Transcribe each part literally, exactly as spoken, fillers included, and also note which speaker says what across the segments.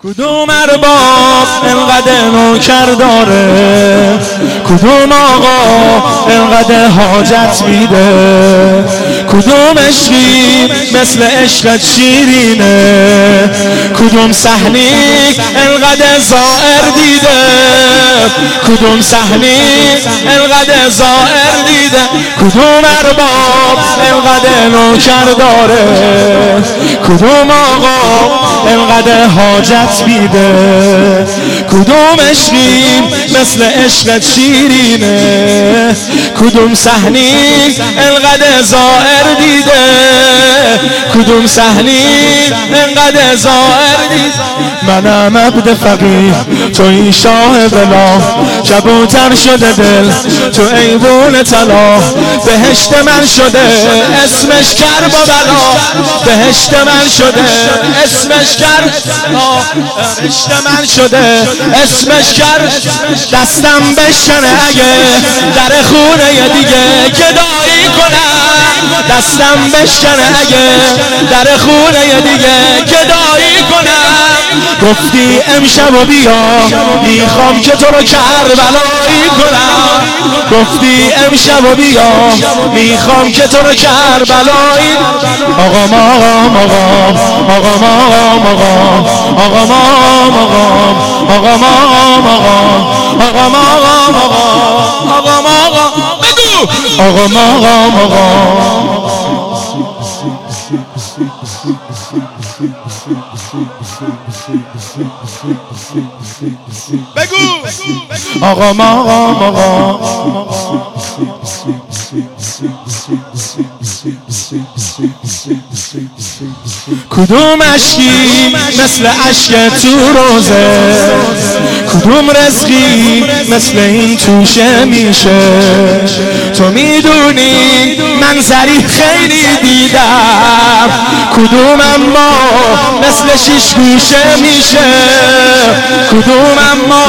Speaker 1: کدوم ارباب انقدر نوکر داره، کدوم آقا انقدر حاجت میده، کدوم عشقی مثل عشقت شیرینه، کدوم صحنی انقدر زائر دیده، کدوم صحنی انقدر زائر دیده، کدوم ارباب انقدر نوکر داره، کدوم آقا انقدر حاجت میده، کدوم عشقی مثل عشقت شیرینه، کدوم صحنی انقدر زائر دیده، کدوم صحنی انقدر زائر دیده. منم عبد فقیر تو این شاه بلا، کبوتر شده دل تو ایوون طلا، بهشت من شده اسمش کرب و بلا، بهشت من شده اسمش کرب، بهشت من شده اسمش کرب. دستم بشکنه اگه در خونه دیگه گدایی کنم، دستم بشکنه اگه در خونه دیگه گدایی کنم. گفتی امشب و بیا میخوام که تو رو کربلایی کنم، گفتی امشب و بیا میخوام که تو رو کربلایی. آقا ماقام آقام آقا ماقام آقام آقا ماقام آقام آقا ماقام آقام آقا ماقام آقام آقا ماقام بگو آقا ماقام آقام. بگو آقا ماقام آقام. کدوم عشقی مثل عشق تو روزه، کدوم رزقی مثل این توشه میشه. تو میدونی من زری خیلی دیدم، کدوم اما مثل شیش گوشه میشه، کدوم اما.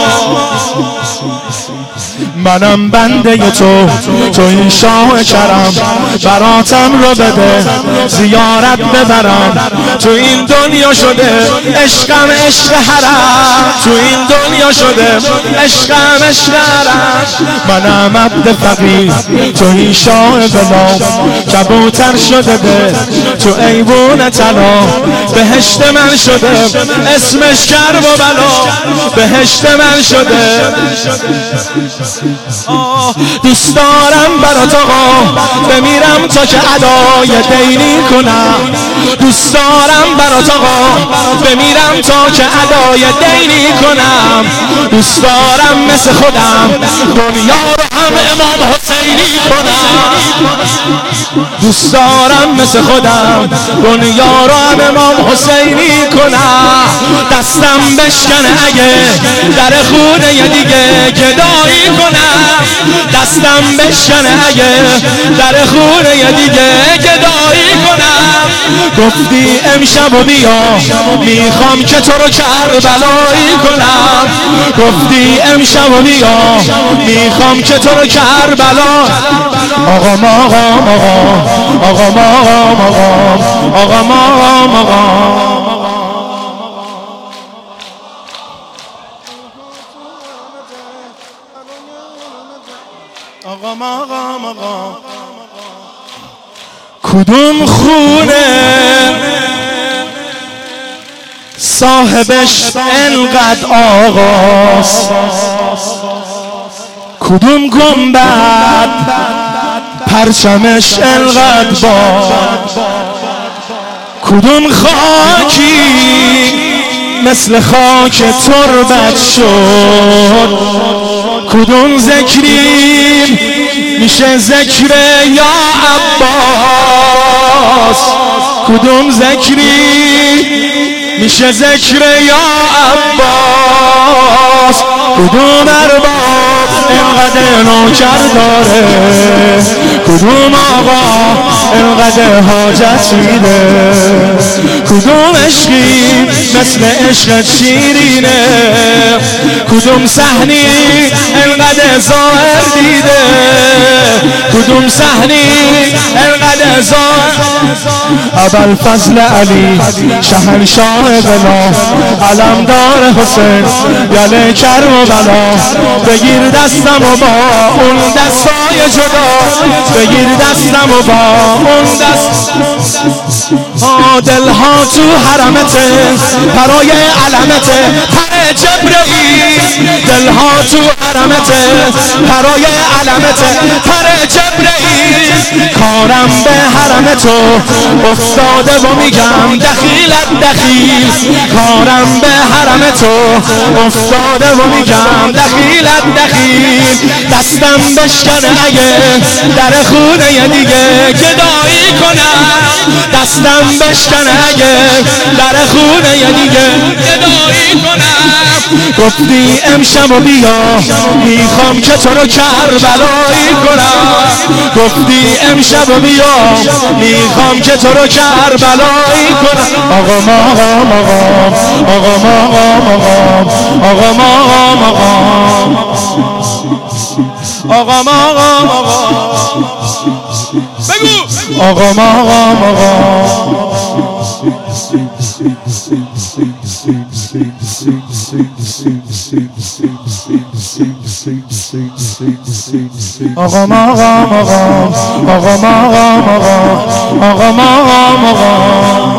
Speaker 1: منم بنده تو تو این شاه کرم، براتم رو بده زیارت ببرم. تو این دنیا شده عشقم عشق حرم، تو این دنیا شده عشقم عشق حرم. منم عبد فقیر تو این شاه بلا، کبوتر شده ده تو ایوون طلا، بهشت من شده اسمش کرب و بلا، بهشت من شده. دوست دارم برات آقا بمیرم تا که ادای دینی کنم، دوست دارم برات آقا بمیرم تا که ادای دینی کنم. دوست دارم مثل خودم دنیا رو هم امام حسینی کنم، دوست دارم مثل خودم دنیا رو هم امام حسینی کنم. دستم بشکنه اگه در خونه دیگه گدایی کنم، دستم بشکنه اگه در خونه دیگه گدایی کنم. گفتی امشب و بیا میخوام که تو رو کربلایی کنم، گفتی امشب و بیا میخوام که تو رو کربلا. آقا ماقام آقام آقا ماقام آقام آقا ماقام آقام آقا ماقام آقام. کدوم خونه صاحبش انقدر آقاست، کدوم گنبد پرچمش انقدر باد، کدوم خاکی مثل خاک تربت شد، کدوم ذکری میشه ذکر یا عباس، کدوم ذکری میشه ذکر یا عباس. آقاست، کدوم ارباب اینقدر نوکر داره، کدوم آقا اینقدر حاجت میده، کدوم عشقی مثل عشق شیرینه، کدوم صحنی اینقدر ظاهر دیده، کدوم صحنی اینقدر ظاهر. ابوالفضل علی شهنشاه بلا، علمدار حسین یله کرم و بلا، بگیر دستم و با اون دستای جدا، بگیر دستم و با اون دست. دلها تو حرمته برای علمته پر جبرئیل، دلها تو حرمته برای علمته پر جبرئیل، کارم به حرم تو افتاده و میگم دخیلت دخیل، کارم به حرم تو افتاده و میگم دخیلت دخیل، دستم بشکنه اگه در خونه دیگه گدایی کنم، دستم بشکنه اگه در خونه دیگه گدایی کنم. گفتی امشب و بیا میخوام که تو رو کربلایی کنم، گفتی امشب و بیا میخوام که تو رو کربلایی کنم. آقا مقام مقام آقا مقام مقام آقا مقام مقام آقا مقام مقام بگو آقا مقام مقام آقا مقام مقام آقا مقام مقام آقا مقام مقام